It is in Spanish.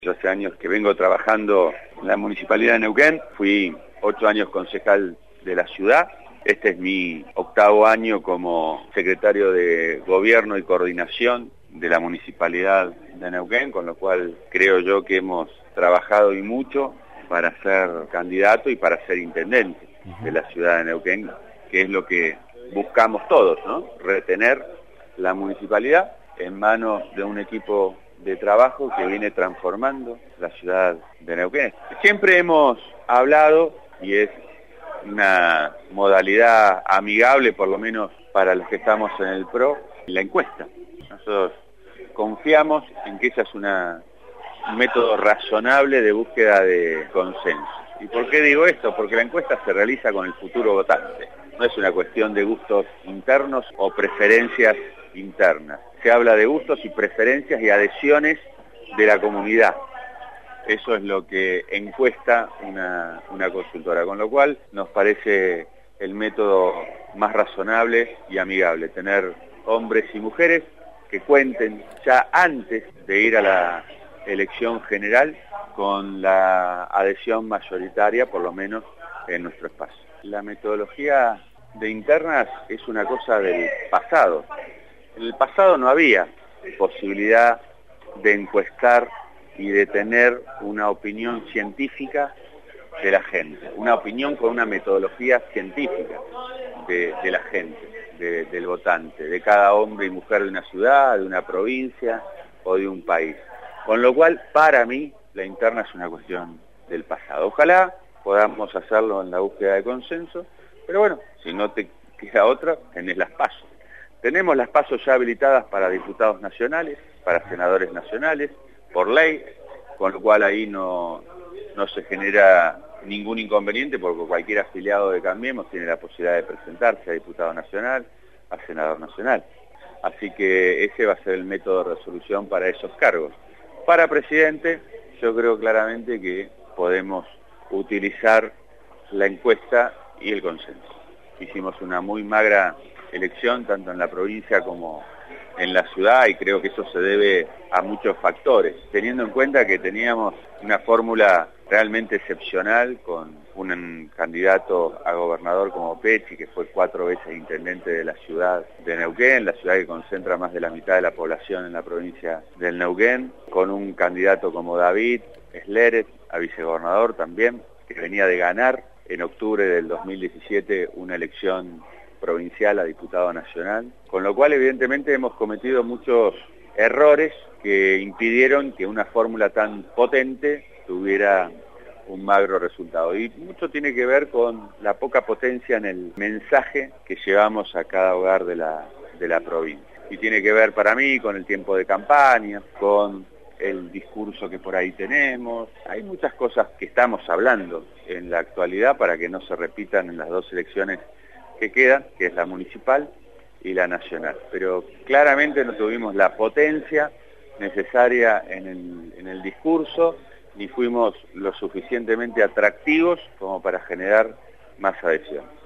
Yo hace años que vengo trabajando en la Municipalidad de Neuquén, fui 8 años concejal de la ciudad, este es mi 8º año como secretario de Gobierno y Coordinación de la Municipalidad de Neuquén, con lo cual creo yo que hemos trabajado y mucho para ser candidato y para ser intendente de la ciudad de Neuquén, que es lo que buscamos todos, ¿no? Retener la municipalidad en manos de un equipo de trabajo que viene transformando la ciudad de Neuquén. Siempre hemos hablado, y es una modalidad amigable, por lo menos para los que estamos en el PRO, la encuesta. Nosotros confiamos en que esa es un método razonable de búsqueda de consenso. ¿Y por qué digo esto? Porque la encuesta se realiza con el futuro votante. No es una cuestión de gustos internos o preferencias internas. Se habla de gustos y preferencias y adhesiones de la comunidad. Eso es lo que encuesta una consultora, con lo cual nos parece el método más razonable y amigable, tener hombres y mujeres que cuenten ya antes de ir a la elección general con la adhesión mayoritaria, por lo menos en nuestro espacio. La metodología de internas es una cosa del pasado. En el pasado no había posibilidad de encuestar y de tener una opinión científica de la gente, una opinión con una metodología científica de la gente, del votante, de cada hombre y mujer de una ciudad, de una provincia o de un país. Con lo cual, para mí, la interna es una cuestión del pasado. Ojalá podamos hacerlo en la búsqueda de consenso, pero bueno, si no te queda otra, tenés las PASO. Tenemos las PASO ya habilitadas para diputados nacionales, para senadores nacionales, por ley, con lo cual ahí no se genera ningún inconveniente porque cualquier afiliado de Cambiemos tiene la posibilidad de presentarse a diputado nacional, a senador nacional. Así que ese va a ser el método de resolución para esos cargos. Para presidente, yo creo claramente que podemos utilizar la encuesta y el consenso. Hicimos una muy magra elección, tanto en la provincia como en la ciudad, y creo que eso se debe a muchos factores, teniendo en cuenta que teníamos una fórmula realmente excepcional con un candidato a gobernador como Pecci, que fue 4 veces intendente de la ciudad de Neuquén, la ciudad que concentra más de la mitad de la población en la provincia del Neuquén, con un candidato como David Sleret, a vicegobernador también, que venía de ganar en octubre del 2017 una elección provincial a diputado nacional, con lo cual evidentemente hemos cometido muchos errores que impidieron que una fórmula tan potente tuviera un magro resultado. Y mucho tiene que ver con la poca potencia en el mensaje que llevamos a cada hogar de la provincia. Y tiene que ver para mí con el tiempo de campaña, con el discurso que por ahí tenemos. Hay muchas cosas que estamos hablando en la actualidad para que no se repitan en las 2 elecciones que quedan, que es la municipal y la nacional. Pero claramente no tuvimos la potencia necesaria en el discurso, ni fuimos lo suficientemente atractivos como para generar más adhesión.